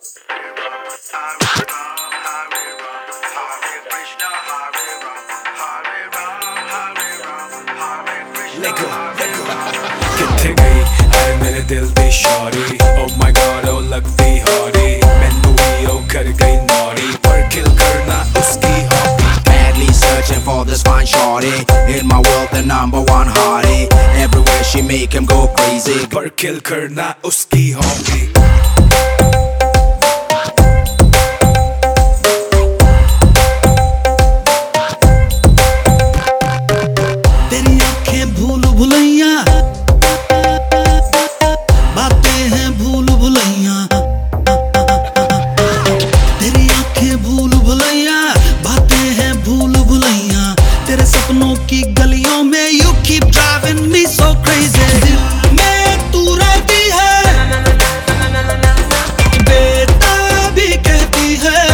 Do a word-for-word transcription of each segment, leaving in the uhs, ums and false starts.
Lego, Lego किथे गई है मेरे दिल दी Shauri Oh my god, oh लगती हौरी मैनू भी ओ कर गई नौरी पर किल करना उसकी hobby Madly searching for this fine shorty In my world the number one hottie Everywhere she make him go crazy पर किल करना उसकी हॉबी की गलियों में you keep driving me so crazy दिल में तू रहती है बेताबी कहती है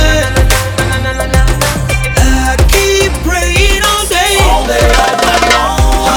I keep praying all day all day all night long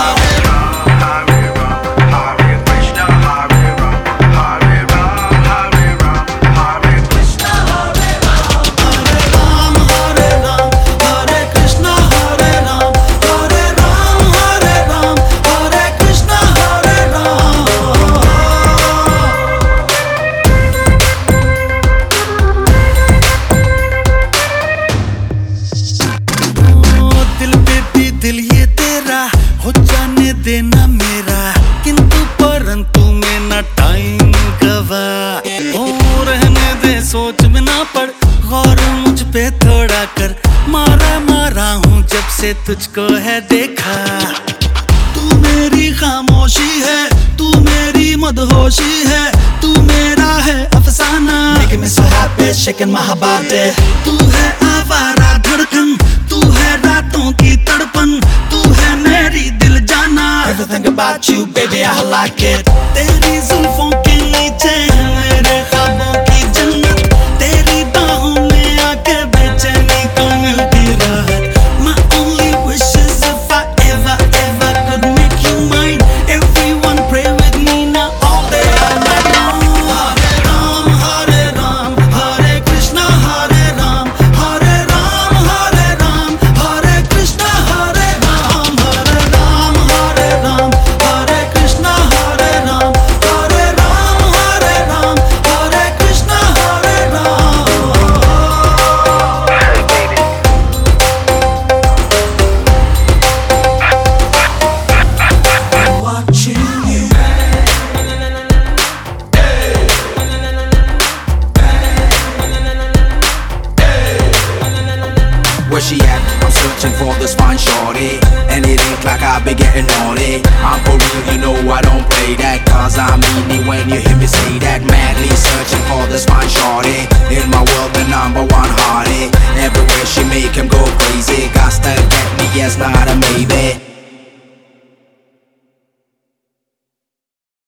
दिल ये तेरा हो जाने देना मेरा किंतु परंतु में ना टाइम गवा ओ रहने दे सोच में ना पड़ गौर मुझ पे थोड़ा कर मारा मारा हूँ जब से तुझको है देखा तू मेरी खामोशी है तू मेरी मदहोशी है तू मेरा है अफसाना Making me so happy shaking my body तू है आवारा धड़कन तू है रातों की तड़पन तू है मेरी दिल जाना Everything about you baby I like it तेरी जुल्फों के नीचे है मेरे ख्वाबों की जन्नत तेरी बाहों में आके बेचैनी को मिलती राहत My only wish is if I ever ever could make you mine Everyone pray with me now all day all night long Hare Ram Hare Ram Hare Krishna Hare Ram Hare Ram Hare Ram Hare Krishna Hare Ram Hare Ram Hare Ram Hare Krishna Hare Ram Hare Ram Hare Ram Hare Krishna Hare Ram Watching you Where she at? I'm searching for this fine shorty And it ain't like I be getting naughty I'm for real, you know I don't play that Cause I mean it when you hear me say that Madly searching for this fine shorty In my world the number one hottie